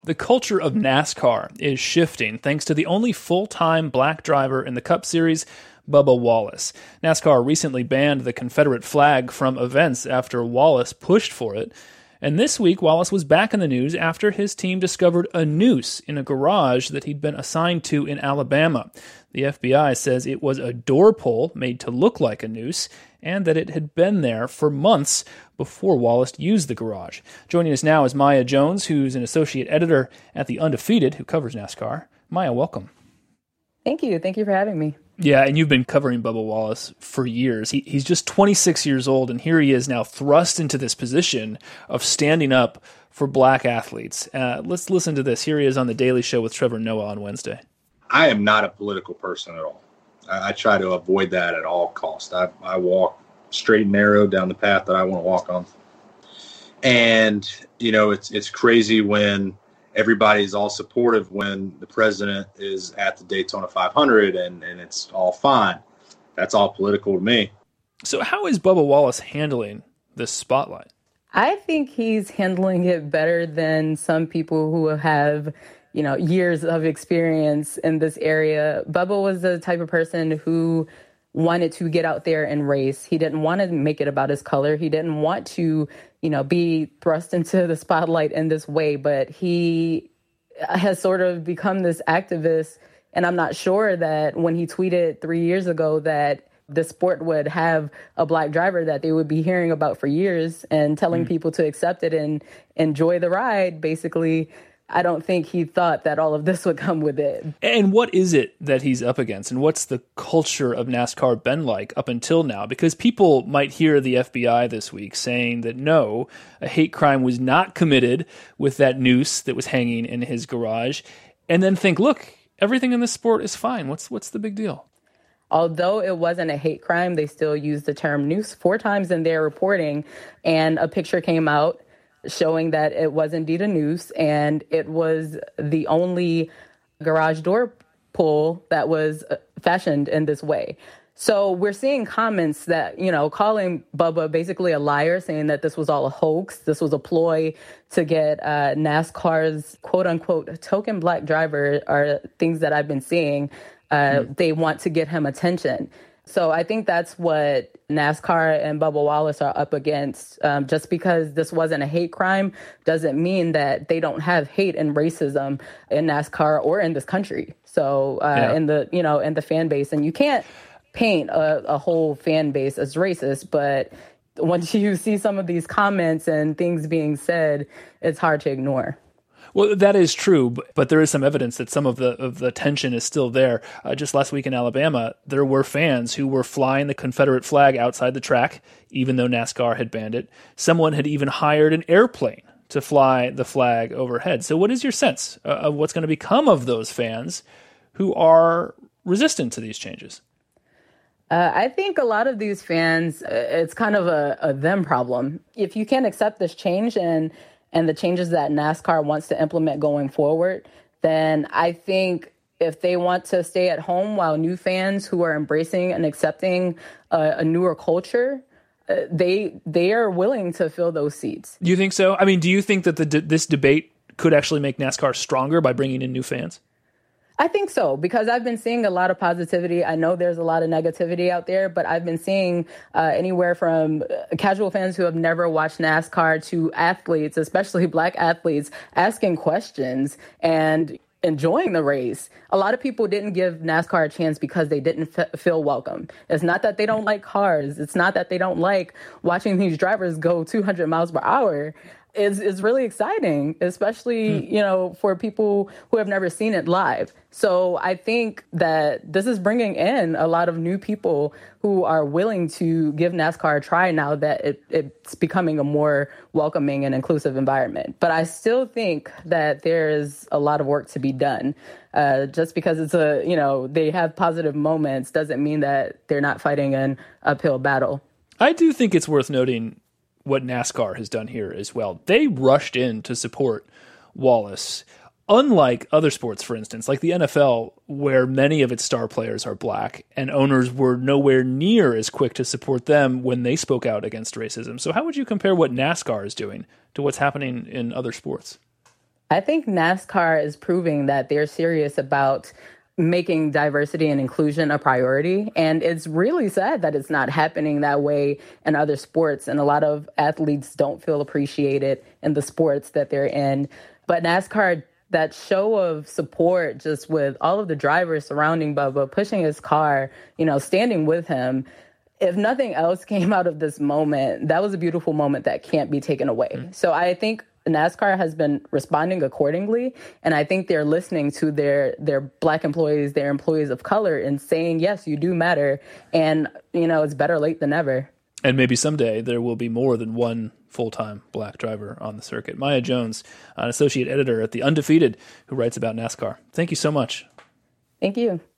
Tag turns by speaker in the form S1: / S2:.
S1: The culture of NASCAR is shifting thanks to the only full-time black driver in the Cup Series, Bubba Wallace. NASCAR recently banned the Confederate flag from events after Wallace pushed for it. And this week, Wallace was back in the news after his team discovered a noose in a garage that he'd been assigned to in Alabama. The FBI says it was a door pull made to look like a noose, and that it had been there for months before Wallace used the garage. Joining us now is Maya Jones, who's an associate editor at The Undefeated, who covers NASCAR. Maya, welcome.
S2: Thank you. Thank you for having me.
S1: Yeah, and you've been covering Bubba Wallace for years. He's just 26 years old, and here he is now thrust into this position of standing up for black athletes. Let's listen to this. Here he is on The Daily Show with Trevor Noah on Wednesday.
S3: I am not a political person at all. I try to avoid that at all costs. I walk straight and narrow down the path that I want to walk on. And, you know, it's crazy when everybody's all supportive when the president is at the Daytona 500 and it's all fine. That's all political to me.
S1: So how is Bubba Wallace handling this spotlight?
S2: I think he's handling it better than some people who have, you know, years of experience in this area. Bubba was the type of person who wanted to get out there and race. He didn't want to make it about his color. He didn't want to, you know, be thrust into the spotlight in this way, but he has sort of become this activist. And I'm not sure that when he tweeted 3 years ago that the sport would have a black driver that they would be hearing about for years and telling people to accept it and enjoy the ride, basically, I don't think he thought that all of this would come with it.
S1: And what is it that he's up against? And what's the culture of NASCAR been like up until now? Because people might hear the FBI this week saying that no, a hate crime was not committed with that noose that was hanging in his garage, and then think, look, everything in this sport is fine. What's the big deal?
S2: Although it wasn't a hate crime, they still used the term noose 4 times in their reporting, and a picture came out showing that it was indeed a noose, and it was the only garage door pull that was fashioned in this way. So we're seeing comments that, you know, calling Bubba basically a liar, saying that this was all a hoax, this was a ploy to get NASCAR's quote-unquote token black driver, are things that I've been seeing. They want to get him attention. So I think that's what NASCAR and Bubba Wallace are up against. Just because this wasn't a hate crime doesn't mean that they don't have hate and racism in NASCAR or in this country. So in the fan base, and you can't paint a whole fan base as racist, but once you see some of these comments and things being said, it's hard to ignore.
S1: Well, that is true, but there is some evidence that some of the tension is still there. Just last week in Alabama, there were fans who were flying the Confederate flag outside the track, even though NASCAR had banned it. Someone had even hired an airplane to fly the flag overhead. So what is your sense of what's going to become of those fans who are resistant to these changes?
S2: I think a lot of these fans, it's kind of a them problem. If you can't accept this change and the changes that NASCAR wants to implement going forward, then I think if they want to stay at home while new fans who are embracing and accepting a newer culture, they are willing to fill those seats.
S1: Do you think so? I mean, do you think that this debate could actually make NASCAR stronger by bringing in new fans?
S2: I think so, because I've been seeing a lot of positivity. I know there's a lot of negativity out there, but I've been seeing anywhere from casual fans who have never watched NASCAR to athletes, especially black athletes, asking questions and enjoying the race. A lot of people didn't give NASCAR a chance because they didn't feel welcome. It's not that they don't like cars. It's not that they don't like watching these drivers go 200 miles per hour. Is really exciting, especially, you know, for people who have never seen it live. So I think that this is bringing in a lot of new people who are willing to give NASCAR a try now that it's becoming a more welcoming and inclusive environment. But I still think that there is a lot of work to be done. Just because they have positive moments doesn't mean that they're not fighting an uphill battle.
S1: I do think it's worth noting what NASCAR has done here as well. They rushed in to support Wallace. Unlike other sports, for instance, like the NFL, where many of its star players are black, and owners were nowhere near as quick to support them when they spoke out against racism. So how would you compare what NASCAR is doing to what's happening in other sports?
S2: I think NASCAR is proving that they're serious about making diversity and inclusion a priority. And it's really sad that it's not happening that way in other sports. And a lot of athletes don't feel appreciated in the sports that they're in. But NASCAR, that show of support, just with all of the drivers surrounding Bubba, pushing his car, standing with him. If nothing else came out of this moment, that was a beautiful moment that can't be taken away. Mm-hmm. So I think NASCAR has been responding accordingly, and I think they're listening to their Black employees, their employees of color, and saying, yes, you do matter, and, it's better late than never.
S1: And maybe someday there will be more than one full-time Black driver on the circuit. Maya Jones, an associate editor at The Undefeated, who writes about NASCAR. Thank you so much.
S2: Thank you.